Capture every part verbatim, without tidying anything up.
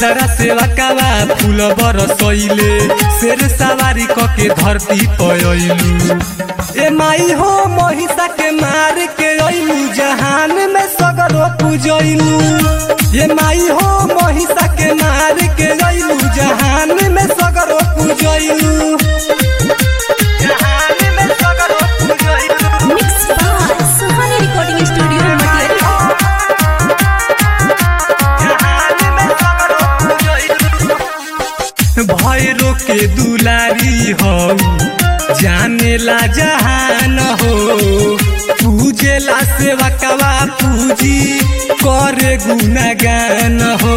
मिसरा सेवा कावा फूल बरसइले शेर सवारी क के धरती पयलू। ए माई हो महिषा के मार के अइलू जहान में सगरो पूजइलू। ए माई हो महिषा के मार के अइलू जहान में सगरो पूजइलू। जहान में सगरो पूजइलू। Mix by Suhani recording studio Matiya. Bhairo के दुलारी हो जानेला जहान हो पूजेला सेवा कवा पूजी करे गुणगान हो।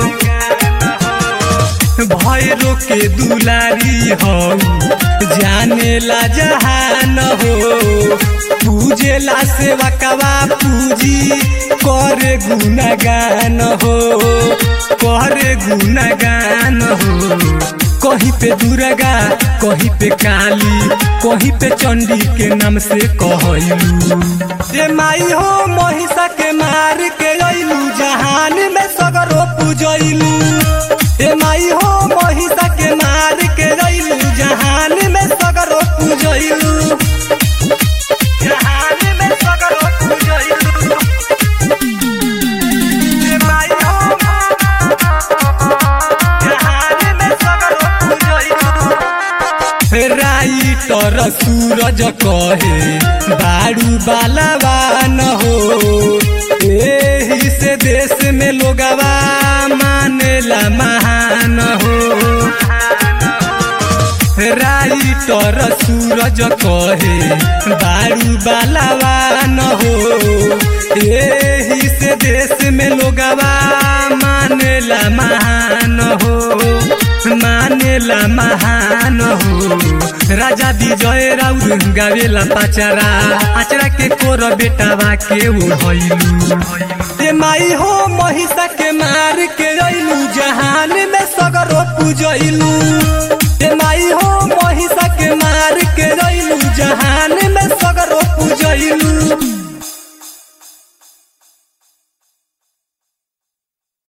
भैरो के दुलारी हो जानेला जहान हो पूजेला सेवा कवा पूजी करे गुणगान हो करे गुणगान हो। कहीं पे दुर्गा कहीं पे काली कहीं पे चंडी के नाम से कहलू। ए माई हो महिषा के मार के अइलू जहान में सगरो पूजइलू। ए माई हो महिषा के मार के अइलू जहान में सगरो पूजइलू। जहान में सगरो पूजइलू। ए माई हो जहान में सगरो पूजइलू। राइटर सूरज कहे बारू बालावान हो एही से देश में लोगवा मानेला महान हो। राइटर सूरज कहे बारू बालावान हो एही से देश में लोगवा मानेला महान हो मानेला महान हो। राजा विजय राउर गावेला पाचारा आचरा के कोर बेटावा के उड़ैलू। ए माई हो महिषा के मार के अइलू जहान में सगरो पूजइलू। ए माई हो महिषा के मार के अइलू जहान में सगरो पूजइलू।